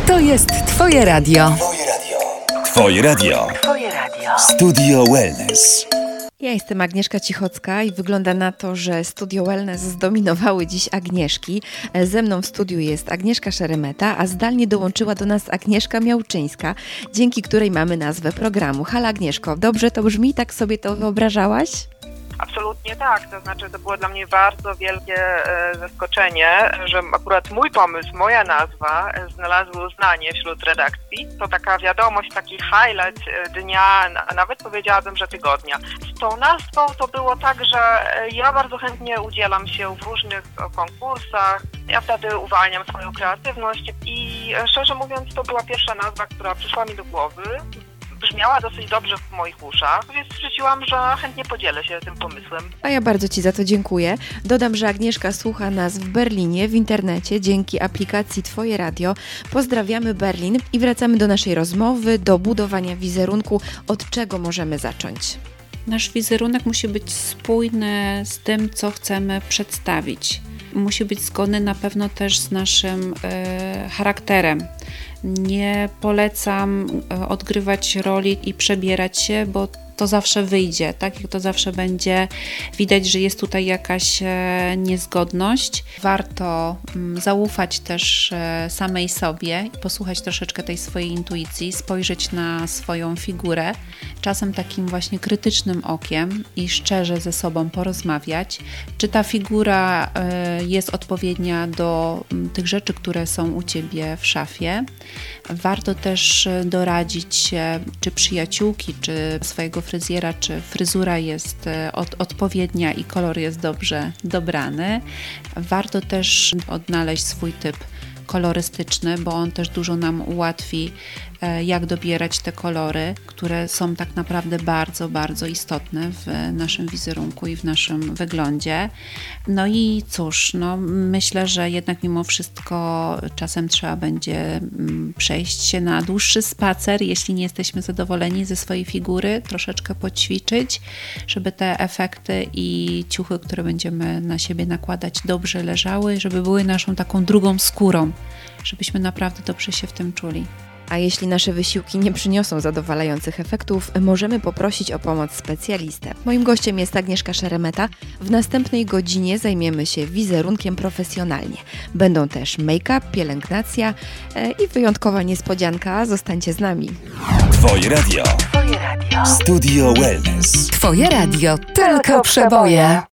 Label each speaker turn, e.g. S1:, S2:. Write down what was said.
S1: To jest Twoje radio.
S2: Twoje radio. Studio Wellness.
S3: Ja jestem Agnieszka Cichocka i wygląda na to, że Studio Wellness zdominowały dziś Agnieszki. Ze mną w studiu jest Agnieszka Szeremeta, a zdalnie dołączyła do nas Agnieszka Miałczyńska, dzięki której mamy nazwę programu. Halo Agnieszko, dobrze to brzmi? Tak sobie to wyobrażałaś?
S4: Absolutnie tak, to znaczy to było dla mnie bardzo wielkie zaskoczenie, że akurat mój pomysł, moja nazwa znalazły uznanie wśród redakcji. To taka wiadomość, taki highlight dnia, a nawet powiedziałabym, że tygodnia. Z tą nazwą to było tak, że ja bardzo chętnie udzielam się w różnych konkursach, ja wtedy uwalniam swoją kreatywność i szczerze mówiąc to była pierwsza nazwa, która przyszła mi do głowy. Brzmiała dosyć dobrze w moich uszach, więc stwierdziłam, że chętnie podzielę się tym pomysłem.
S3: A ja bardzo Ci za to dziękuję. Dodam, że Agnieszka słucha nas w Berlinie, w internecie, dzięki aplikacji Twoje Radio. Pozdrawiamy Berlin i wracamy do naszej rozmowy, do budowania wizerunku. Od czego możemy zacząć?
S5: Nasz wizerunek musi być spójny z tym, co chcemy przedstawić. Musi być zgodny na pewno też z naszym charakterem. Nie polecam odgrywać roli i przebierać się, bo to zawsze wyjdzie, tak? Jak to zawsze będzie widać, że jest tutaj jakaś niezgodność. Warto zaufać też samej sobie, posłuchać troszeczkę tej swojej intuicji, spojrzeć na swoją figurę, czasem takim właśnie krytycznym okiem i szczerze ze sobą porozmawiać, czy ta figura jest odpowiednia do tych rzeczy, które są u Ciebie w szafie. Warto też doradzić się, czy przyjaciółki, czy swojego fryzjera, czy fryzura jest odpowiednia i kolor jest dobrze dobrany. Warto też odnaleźć swój typ kolorystyczny, bo on też dużo nam ułatwi, jak dobierać te kolory, które są tak naprawdę bardzo, bardzo istotne w naszym wizerunku i w naszym wyglądzie. No i cóż, myślę, że jednak mimo wszystko czasem trzeba będzie przejść się na dłuższy spacer, jeśli nie jesteśmy zadowoleni ze swojej figury, troszeczkę poćwiczyć, żeby te efekty i ciuchy, które będziemy na siebie nakładać, dobrze leżały, żeby były naszą taką drugą skórą, żebyśmy naprawdę dobrze się w tym czuli.
S3: A jeśli nasze wysiłki nie przyniosą zadowalających efektów, możemy poprosić o pomoc specjalistę. Moim gościem jest Agnieszka Szeremeta. W następnej godzinie zajmiemy się wizerunkiem profesjonalnie. Będą też make-up, pielęgnacja i wyjątkowa niespodzianka. Zostańcie z nami.
S2: Twoje radio. Studio Wellness.
S1: Twoje radio, tylko przeboje.